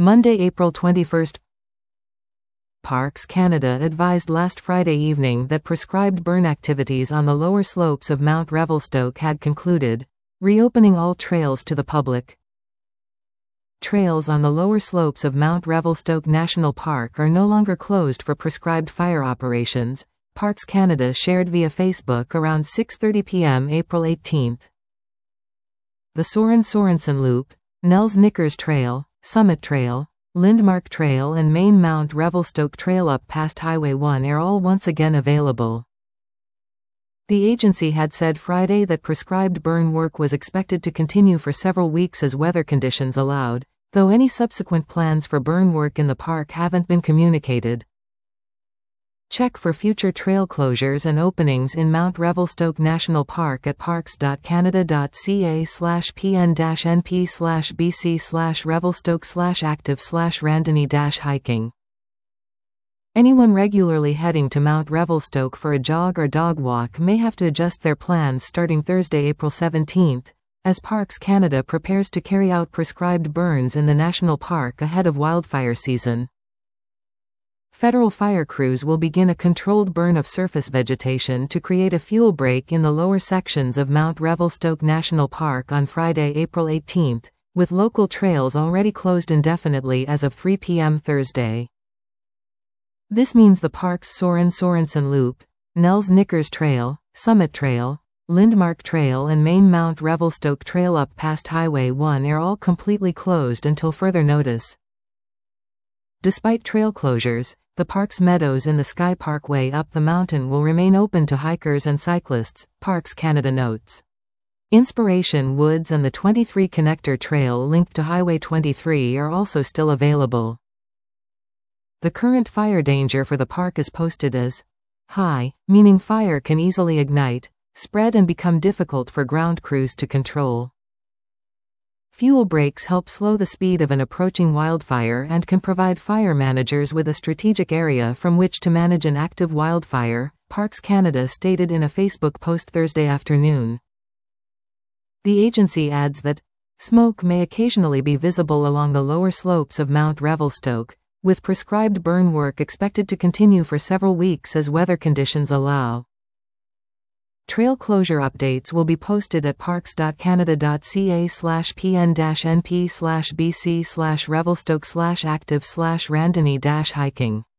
Monday, April 21. Parks Canada advised last Friday evening that prescribed burn activities on the lower slopes of Mount Revelstoke had concluded, reopening all trails to the public. Trails on the lower slopes of Mount Revelstoke National Park are no longer closed for prescribed fire operations, Parks Canada shared via Facebook around 6:30 p.m. April 18. The Soren Sorensen Loop, Nels Knickers Trail, Summit Trail, Lindmark Trail and main Mount Revelstoke Trail up past Highway 1 are all once again available. The agency had said Friday that prescribed burn work was expected to continue for several weeks as weather conditions allowed, though any subsequent plans for burn work in the park haven't been communicated. Check for future trail closures and openings in Mount Revelstoke National Park at parks.canada.ca/pn-np/bc/revelstoke/active/randonney-hiking. Anyone regularly heading to Mount Revelstoke for a jog or dog walk may have to adjust their plans starting Thursday, April 17, as Parks Canada prepares to carry out prescribed burns in the national park ahead of wildfire season. Federal fire crews will begin a controlled burn of surface vegetation to create a fuel break in the lower sections of Mount Revelstoke National Park on Friday, April 18, with local trails already closed indefinitely as of 3 p.m. Thursday. This means the park's Soren Sorensen Loop, Nels Knickers Trail, Summit Trail, Lindmark Trail and main Mount Revelstoke Trail up past Highway 1 are all completely closed until further notice. Despite trail closures, the park's meadows in the Sky Parkway up the mountain will remain open to hikers and cyclists, Parks Canada notes. Inspiration Woods and the 23 Connector Trail linked to Highway 23 are also still available. The current fire danger for the park is posted as high, meaning fire can easily ignite, spread and become difficult for ground crews to control. Fuel breaks help slow the speed of an approaching wildfire and can provide fire managers with a strategic area from which to manage an active wildfire, Parks Canada stated in a Facebook post Thursday afternoon. The agency adds that smoke may occasionally be visible along the lower slopes of Mount Revelstoke, with prescribed burn work expected to continue for several weeks as weather conditions allow. Trail closure updates will be posted at parks.canada.ca/pn-np/bc/revelstoke/active/randonney-hiking.